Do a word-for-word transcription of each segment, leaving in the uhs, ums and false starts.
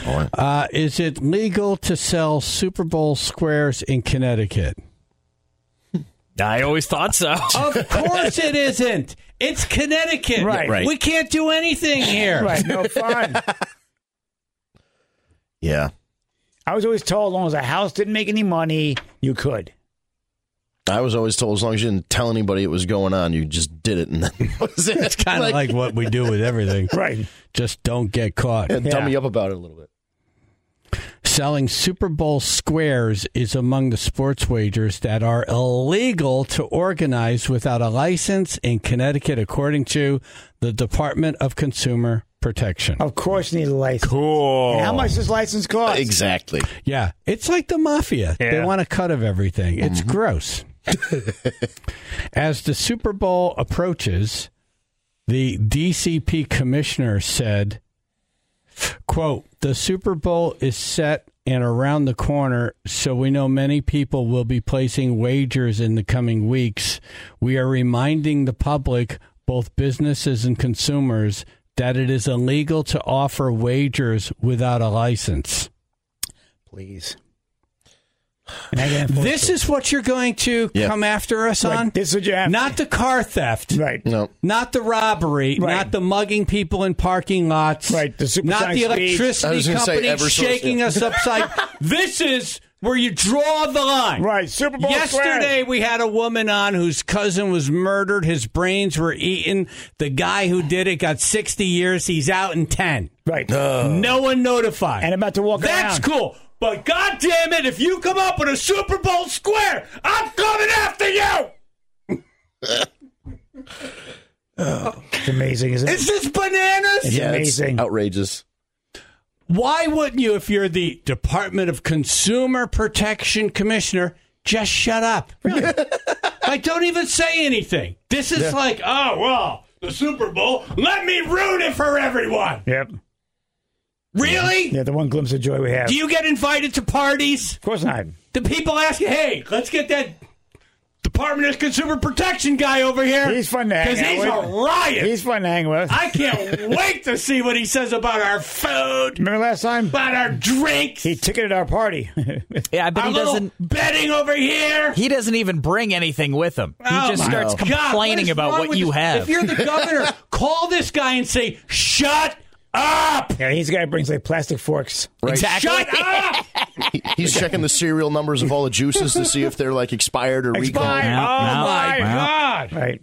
boy. Uh, is it legal to sell Super Bowl squares in Connecticut? I always thought so. Of course it isn't. It's Connecticut. Right. Right. We can't do anything here. Right, no fun. Yeah. I was always told as long as a house didn't make any money, you could. I was always told as long as you didn't tell anybody it was going on, you just did it, and then that was it. It's kind of like, like what we do with everything. Right. Just don't get caught. And Yeah. tell me up about it a little bit. Selling Super Bowl squares is among the sports wagers that are illegal to organize without a license in Connecticut, according to the Department of Consumer Protection. Of course you need a license. Cool. And how much does license cost? Exactly. Yeah, it's like the mafia. They Yeah. want a cut of everything. It's gross. As the Super Bowl approaches, the D C P commissioner said, quote, the Super Bowl is set and around the corner, so we know many people will be placing wagers in the coming weeks. We are reminding the public, both businesses and consumers, that it is illegal to offer wagers without a license. Please. And I can enforce This it. is what you're going to Yeah. come after us Right, on? this is what you have. Not the car theft. Right. No. Not the robbery, Right. not the mugging people in parking lots, Right, the not supersonic the speed. I electricity was gonna say company Eversource, shaking yeah. us upside. This is where you draw the line. Right, Super Bowl Yesterday, squares. we had a woman on whose cousin was murdered. His brains were eaten. The guy who did it got sixty years. He's out in ten. Right. No one notified. And about to walk That's around. cool. But God damn it, if you come up with a Super Bowl square, I'm coming after you. It's amazing, isn't it? Is this bananas? It's Yeah, amazing. It's outrageous. Why wouldn't you, if you're the Department of Consumer Protection Commissioner, just shut up? Really? Like, don't even say anything. This is like, oh, well, the Super Bowl, let me ruin it for everyone. Yep. Really? Yeah, the one glimpse of joy we have. Do you get invited to parties? Of course not. Do people ask you, hey, let's get that Department of Consumer Protection guy over here? He's fun to hang Because out he's with. a riot. He's fun to hang with. I can't wait to see what he says about our food, Remember last time? about our drinks, He ticketed our party. Yeah, I bet our he little doesn't. betting over here. He doesn't even bring anything with him. He Oh, just my starts God, complaining what is about wrong what with you this? have. If you're the governor, call this guy and say, shut up. Yeah, he's the guy who brings like plastic forks. Exactly. Shut up. He- He's checking the serial numbers of all the juices to see if they're like expired or recalled. Expired. Yeah, oh yeah, my yeah. God! Right.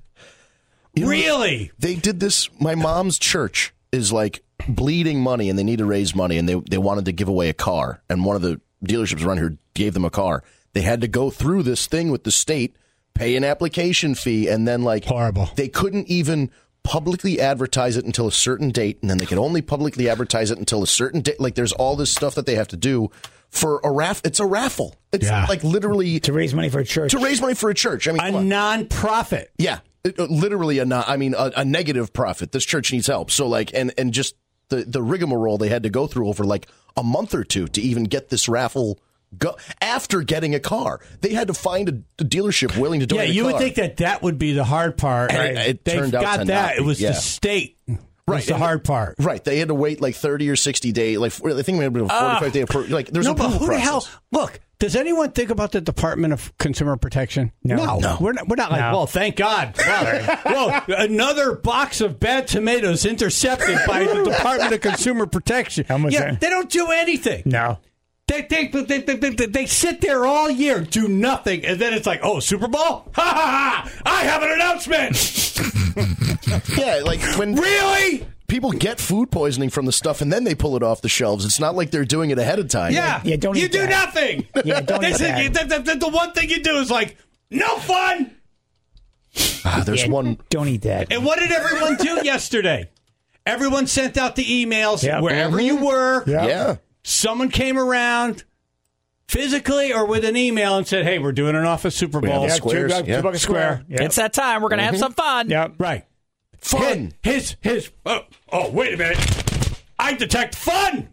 Really? They did this. My mom's church is like bleeding money, and they need to raise money, and they they wanted to give away a car, and one of the dealerships around here gave them a car. They had to go through this thing with the state, pay an application fee, and then like Horrible. They couldn't even publicly advertise it until a certain date, and then they could only publicly advertise it until a certain date. Like there's all this stuff that they have to do for a raff. It's a raffle. It's Yeah. like literally To raise money for a church. to raise money for a church. I mean, A come on. non-profit. Yeah, it- uh, literally a not, I mean a, a negative profit. This church needs help. So like and and just the the rigmarole they had to go through over like a month or two to even get this raffle go. After getting a car, they had to find a, a dealership willing to Yeah, donate. you a would car. think that that would be the hard part. And it- it They've turned out got to that. not It be. was Yeah. the state. Right, Was the and- hard part. Right, they had to wait like thirty or sixty days. Like I think we had a forty-five day appro- like there's No, a but approval who the process. hell? Look, does anyone think about the Department of Consumer Protection? No. No. We're not, we're not like, No. well, thank God. Well, well, another box of bad tomatoes intercepted by the Department of Consumer Protection. How much Yeah, that- they don't do anything. No. They, they, they, they, they, they, they sit there all year, do nothing, and then it's like, oh, Super Bowl? Ha ha ha! I have an announcement! Yeah, like when Really? people get food poisoning from the stuff and then they pull it off the shelves. It's not like they're doing it ahead of time. Yeah. Yeah, don't You eat do that. nothing. Yeah, don't This eat is- that. the, the, the one thing you do is like, no fun. Ah, there's Yeah, one. Don't eat that. And what did everyone do yesterday? Everyone sent out the emails Yep. wherever you were. Yep. Yeah. Someone came around physically or with an email and said, hey, we're doing an office Super We have Bowl. a Yeah, Squares, two, bucks- yeah. two bucks a square. Yep. It's that time. We're going to have some fun. Yep. Right. Fun. His, his, oh, oh, wait a minute. I detect fun.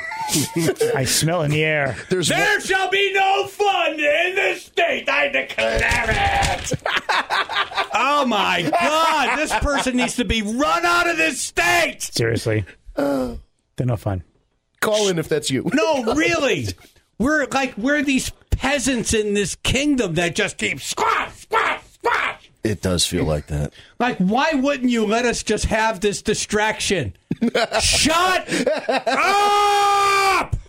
I smell in the air. There's There one, shall be no fun in this state. I declare it. Oh, my God. This person needs to be run out of this state. Seriously. They're no fun. Call in if that's you. No, really. We're like, we're these peasants in this kingdom that just keep squash, squash, squash. It does feel like that. Like, why wouldn't you let us just have this distraction? Shut up!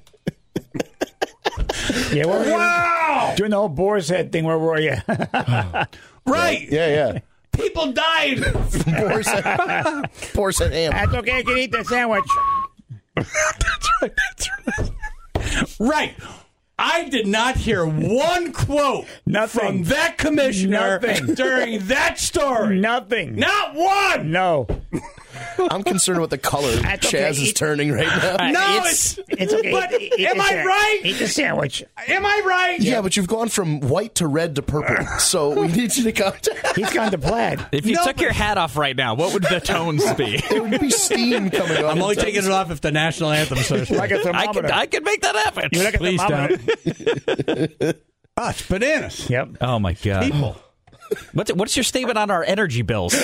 Yeah, where were you? Wow! Doing the whole boar's head thing, where were you? Right. Yeah, yeah. People died. Boar's head, boar's head ham. That's okay, I can eat the sandwich. That's right. That's right. Right. I did not hear one quote Nothing. from that commissioner Nothing. during that story. Nothing. Not one. No. I'm concerned with the color That's Chaz okay. is Eat- turning right now. No, It's- it's, It's okay. But Eat- eat am the I sa- right? Eat the sandwich. Am I right? Yeah, but you've gone from white to red to purple, so we need you to come down. He's gone to plaid. If you No, took but- your hat off right now, what would the tones be? There would be steam coming on. I'm only taking it off if the national anthem starts. Like a I thermometer. could, I could make that happen. You like a Please thermometer. don't. Ah, it's bananas. Yep. Oh my god! People. What's what's your statement on our energy bills?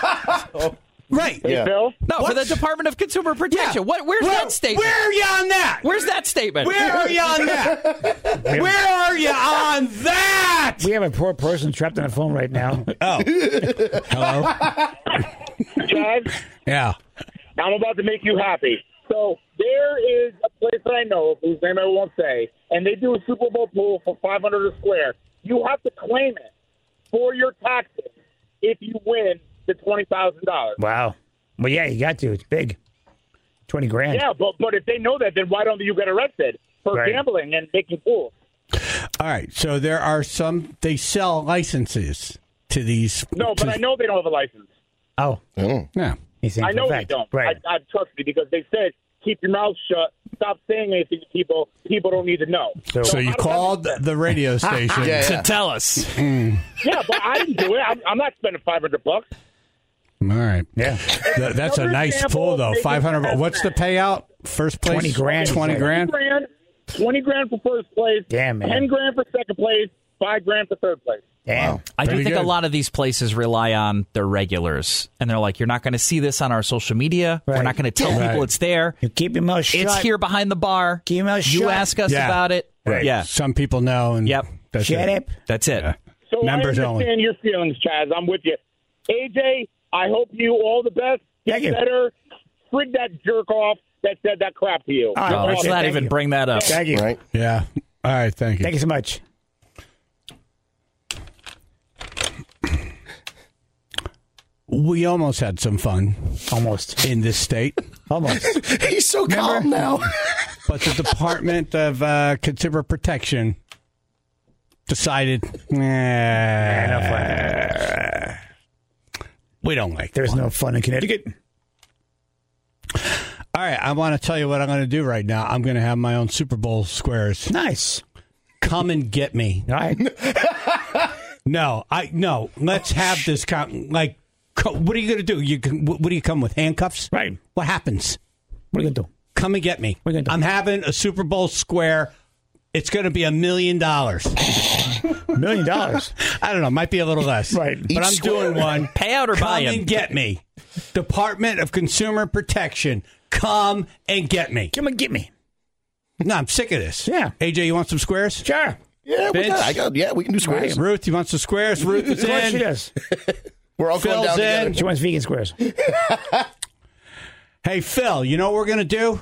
Right. Yeah. Bill? No, for the Department of Consumer Protection. What? Where's Where, that statement? where are you on that? Where's that statement? Where are you on that? Where are you on that? We have a poor person trapped on the phone right now. Oh. Hello? Chaz, Yeah. I'm about to make you happy. So there is a place that I know of whose name I won't say, and they do a Super Bowl pool for five hundred a square. You have to claim it for your taxes if you win the twenty thousand dollars. Wow. Well, yeah, you got to. It's big. twenty grand. Yeah, but but if they know that, then why don't you get arrested for Right. gambling and making pools? All right. So there are some, they sell licenses to these. No, but to- I know they don't have a license. Oh. Oh. Yeah. He's saying I for know a they fact. don't. Right. I, I trust me because they said keep your mouth shut. Stop saying anything to people. People don't need to know. So- So you how does that called make sense? the radio station. Yeah, To yeah. tell us. Yeah, but I didn't do it. I'm, I'm not spending five hundred bucks. All right. Yeah. Th- that's a Another nice example, pool, though. maybe five hundred. that's What's the that. payout? First place? twenty grand, twenty he said. grand? twenty grand, twenty grand for first place. Damn, man. ten grand for second place. Five grand for third place. Damn. I do Pretty think good. a lot of these places rely on their regulars, and they're like, "You're not going to see this on our social media. We're Right. not going to tell Yeah. people Right. it's there. You keep your mouth shut. It's here behind the bar. Keep your mouth You shut. ask us Yeah. about it. Right. Yeah, Some people know. And Yep. That's Shut it. up. that's it. Yeah. So Members I only. understand your feelings, Chaz. I'm with you. A J, I hope you all the best. Get Thank you. better. Frig that jerk off that said that crap to you. All right, Oh, let's okay, not thank even you. bring that up. Thank you. Right? Yeah. All right. Thank you. Thank you so much. We almost had some fun Almost. in this state, Almost. He's so calm now. but the Department of uh, Consumer Protection decided, nah, we don't like There's no fun in Connecticut. All right, I want to tell you what I'm going to do right now. I'm going to have my own Super Bowl squares. Nice. Come and get me. All right. No, I no. Let's have this. Con- like, co- what are you going to do? You can, what do you come with handcuffs? Right. What happens? What are you going to do? Come and get me. What are you gonna do? I'm having a Super Bowl square. It's going to be a million dollars. A million dollars. I don't know. Might be a little less. Right. But Each I'm square. doing one. Payout or Come buy-in? and get me. Department of Consumer Protection. Come and get me. Come and get me. No, I'm sick of this. Yeah. A J, you want some squares? Sure. Yeah, we Vince? got, I got, yeah, we can do squares. Ruth, you want some squares? Ruth is Of course she in. does. We're all going Phil's down in. together. She wants vegan squares. Hey, Phil, you know what we're going to do?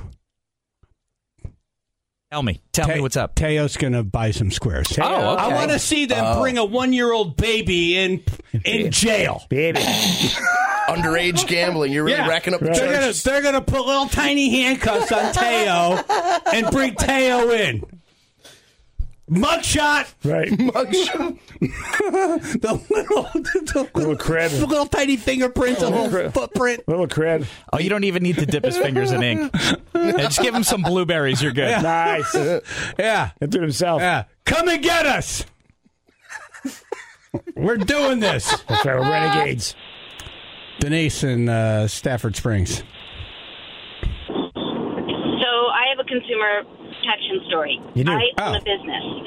Tell me. Tell me what's up. Teo's going to buy some squares. Oh, okay. I want to see them bring a one-year-old baby in in jail. Baby. Underage gambling. You're really Yeah. racking up the They're gonna, charges. they're gonna put little tiny handcuffs on Teo and bring Teo in. Mugshot. Right. The little, the Little crib. the little tiny fingerprints, a little crib. footprint. Little crib. Oh, you don't even need to dip his fingers in ink. Yeah, just give him some blueberries. You're good. Nice. Yeah, He'll do it himself. yeah. Come and get us. We're doing this. That's right. We're renegades. Denise in uh, Stafford Springs. So I have a consumer protection story. You do? I own Oh. a business,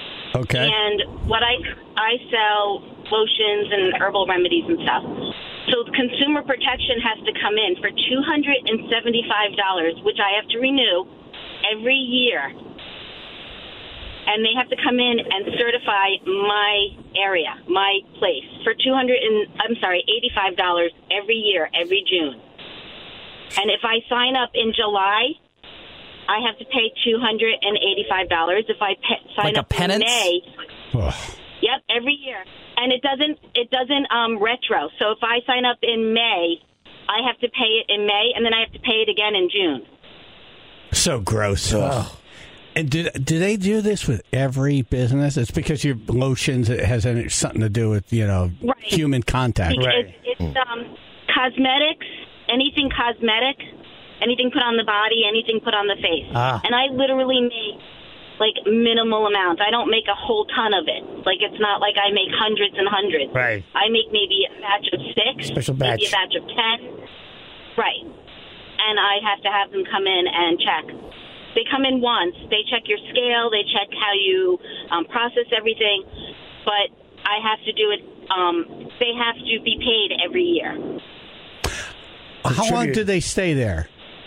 Okay. and what I I sell lotions and herbal remedies and stuff. So Consumer Protection has to come in for two hundred seventy-five dollars, which I have to renew every year. And they have to come in and certify my area, my place, for two hundred and I'm sorry, eighty-five dollars every year, every June. And if I sign up in July, I have to pay two hundred eighty-five dollars. If I pe- sign Like a up penance? in May, Ugh. yep, every year. And it doesn't it doesn't um, retro. So if I sign up in May, I have to pay it in May, and then I have to pay it again in June. So gross. And did do they do this with every business? It's because your lotions it has any, something to do with you know Right. human contact. It's, Right. it's um, cosmetics, anything cosmetic, anything put on the body, anything put on the face. Ah. And I literally make like minimal amounts. I don't make a whole ton of it. Like it's not like I make hundreds and hundreds. Right. I make maybe a batch of six, Special maybe batch. a batch of ten. Right. And I have to have them come in and check. They come in once. They check your scale. They check how you um, process everything. But I have to do it. Um, they have to be paid every year. How long do they stay there?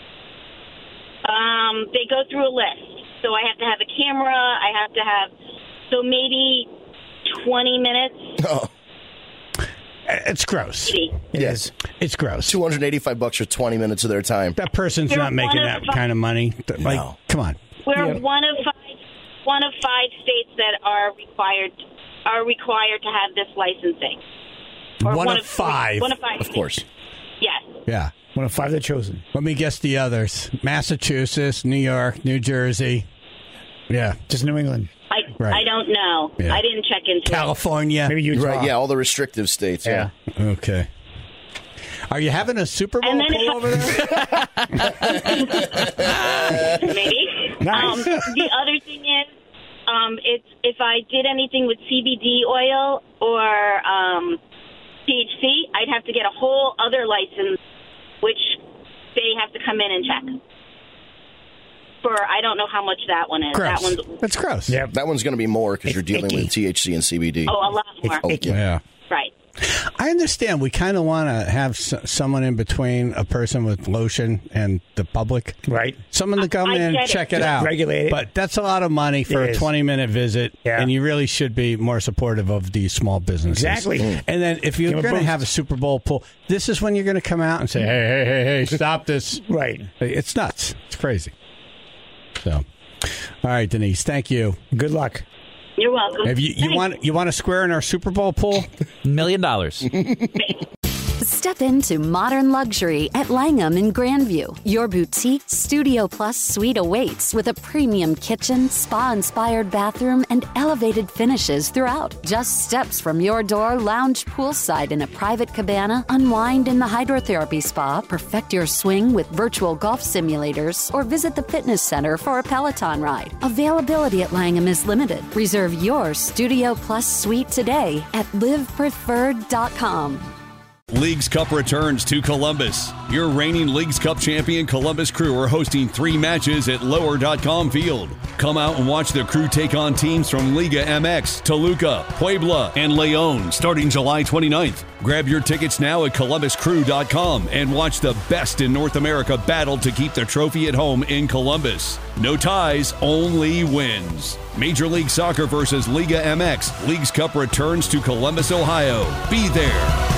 Um, they go through a list. So I have to have a camera. I have to have, so maybe twenty minutes. Oh, It's gross. Maybe. It is. It's gross. two hundred eighty-five bucks for twenty minutes of their time. That person's They're not making one that of five- kind of money. Like, No. come on. We're Yeah. one of five, one of five states that are required are required to have this licensing. Or One of five. One of five. Of course. Yes. Yeah. One of five that chosen. Let me guess the others: Massachusetts, New York, New Jersey. Yeah, Just New England. I Right. I don't know. Yeah. I didn't check into it. California. Maybe Utah. Right, yeah, all the restrictive states. Yeah. Yeah. Okay. Are you having a Super Bowl And then pool if I- over there? Maybe. Nice. Um, the other thing is, um, it's if I did anything with C B D oil or um, T H C, I'd have to get a whole other license, which they have to come in and check. For I don't know how much that one is. Gross. That one's That's gross. Yeah. That one's going to be more because It's you're dealing icky. with T H C and C B D. oh a lot more. Oh, icky. Yeah. Right. I understand. We kind of want to have s- someone in between a person with lotion and the public. Right. Someone to come I in and get it. check it Just out. regulate it. But that's a lot of money for It a is. twenty-minute visit, Yeah. and you really should be more supportive of these small businesses. Exactly. Mm. And then if you're Give 'em a going to boost. have a Super Bowl pool, this is when you're going to come out and say, hey, hey, hey, hey, stop this. Right. It's nuts. It's crazy. So, all right, Denise, thank you. Good luck. You're welcome. Have you, you Thanks. want you want to square in our Super Bowl pool? Million dollars. Step into modern luxury at Langham in Grandview. Your boutique Studio Plus suite awaits with a premium kitchen, spa-inspired bathroom, and elevated finishes throughout. Just steps from your door, lounge poolside in a private cabana, unwind in the hydrotherapy spa, perfect your swing with virtual golf simulators, or visit the fitness center for a Peloton ride. Availability at Langham is limited. Reserve your Studio Plus suite today at live preferred dot com. Leagues Cup returns to Columbus. Your reigning Leagues Cup champion Columbus Crew are hosting three matches at lower dot com Field. Come out and watch the Crew take on teams from Liga M X, Toluca, Puebla, and Leon starting July twenty-ninth. Grab your tickets now at columbus crew dot com and watch the best in North America battle to keep the trophy at home in Columbus. No ties, only wins. Major League Soccer versus Liga M X. Leagues Cup returns to Columbus, Ohio. Be there.